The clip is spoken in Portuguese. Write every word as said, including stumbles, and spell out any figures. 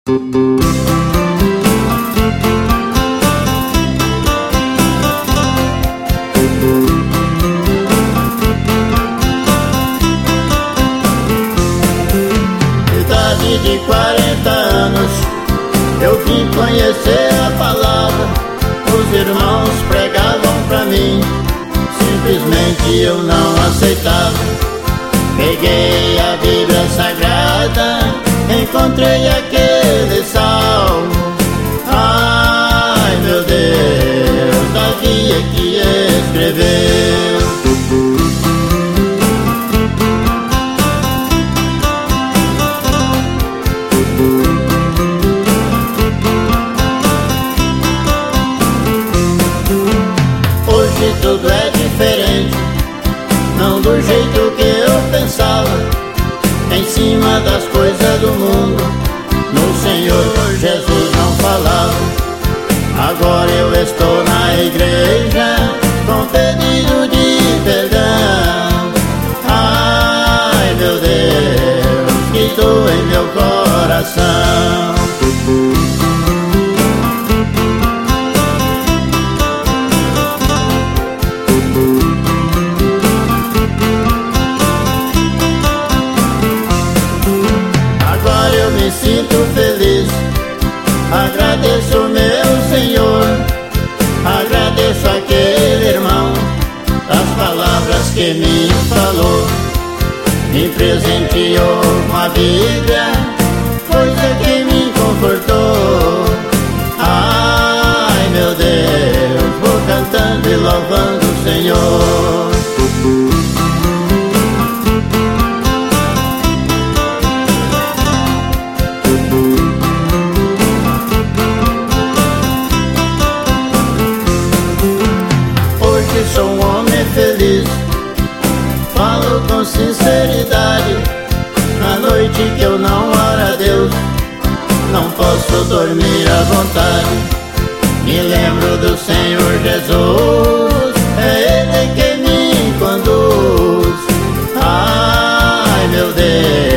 Idade de quarenta anos, eu vim conhecer a palavra. Os irmãos pregavam pra mim, simplesmente eu não aceitava. Peguei a Bíblia Sagrada, encontrei aquele salmo. Ai meu Deus, Davi é que escreveu. Hoje tudo é diferente, não do jeito que eu pensava. Em cima das coisas do mundo, no Senhor Jesus não falava. Agora eu estou na igreja com pedido de perdão. Ai meu Deus, que doa em meu coração. Me sinto feliz, agradeço meu Senhor, agradeço aquele irmão, as palavras que me falou, me presenteou com a Bíblia, coisa que me confortou. Ai meu Deus, vou cantando e louvando o Senhor. Sou um homem feliz, falo com sinceridade. Na noite que eu não oro a Deus, não posso dormir à vontade. Me lembro do Senhor Jesus, é Ele que me conduz. Ai meu Deus,